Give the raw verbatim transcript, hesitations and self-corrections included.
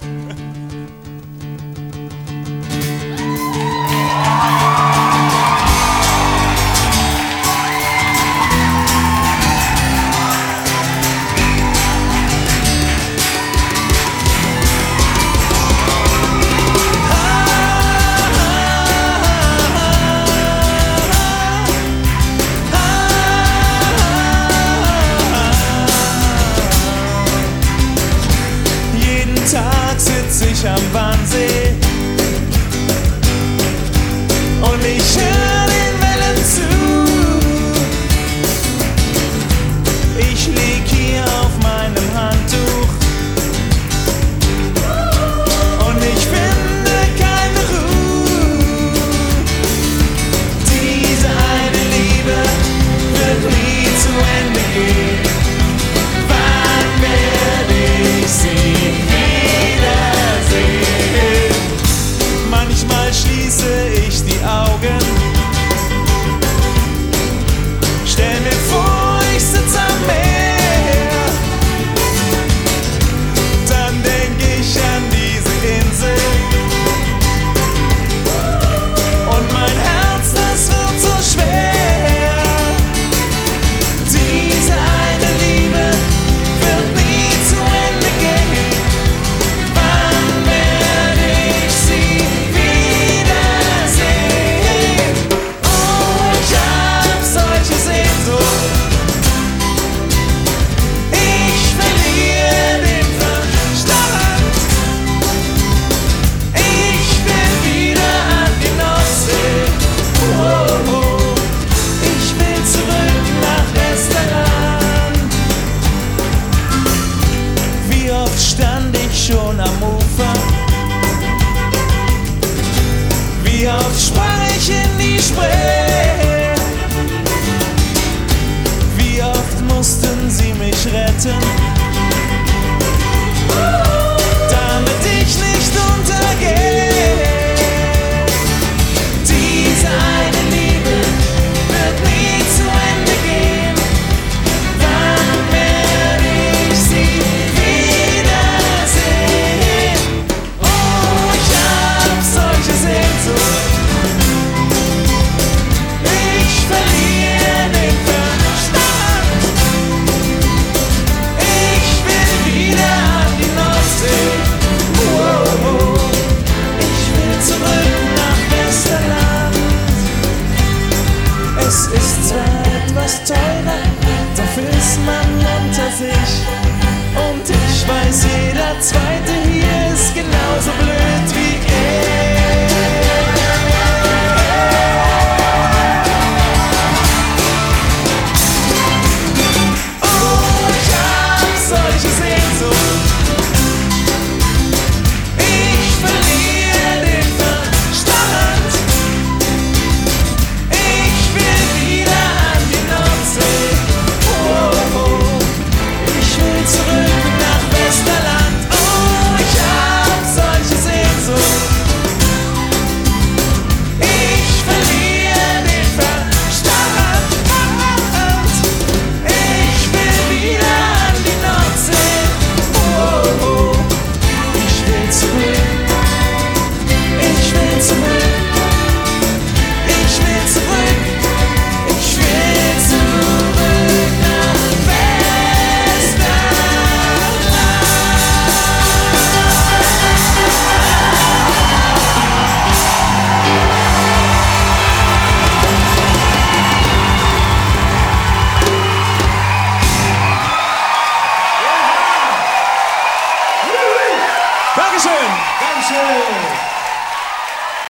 Tag sitz ich am Wannsee und ich hör den Wellen zu. Ich lieg hier auf meinem Handtuch und ich finde keine Ruhe. Diese eine Liebe wird nie zu Ende gehen. Wann werde ich sie schließe ich die Augen, stell mir vor, ich sitz am Meer, dann denk ich an diese Insel und mein Herz, das wird so schwer. Diese eine Liebe wird nie zu Ende gehen. Wann werde ich sie stand ich schon am Ufer, wie oft sprang ich in die Spree, wie oft mussten sie mich retten, damit ich nicht untergehe. Diese eine Liebe wird nie zu Ende gehen. Wann werde ich sie Es ist zwar etwas teurer, dafür ist man unter sich. Und ich weiß, jeder Zweite hier ist genauso blöd wie er. Oh, ich hab solche Sehnsucht. Ich verliere den Verstand. Zurück nach Westerland. Oh, ich hab solche Sehnsucht. Ich verliere den Verstand. Ich will wieder an die Nordsee. Oh, oh, ich will zurück. Ich will zurück. Ich will zurück. Ich will zurück nach Westerland. Dankeschön! Dankeschön!